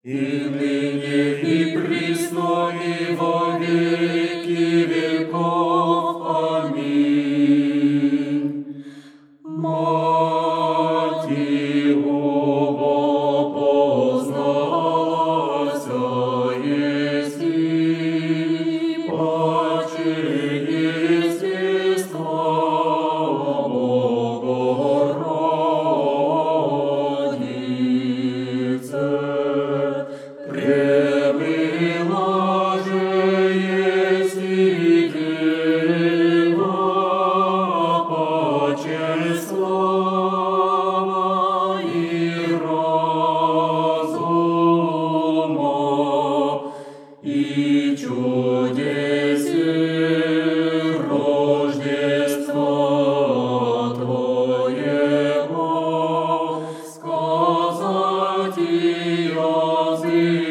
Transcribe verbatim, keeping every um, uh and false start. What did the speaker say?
и ныне, и присно, и во веки веков. Аминь. Мати Бога познался еси, паче естества Богородице. Премила же еси дева, паче слава и разума, и чудесе Рождества Твоего сказать и язык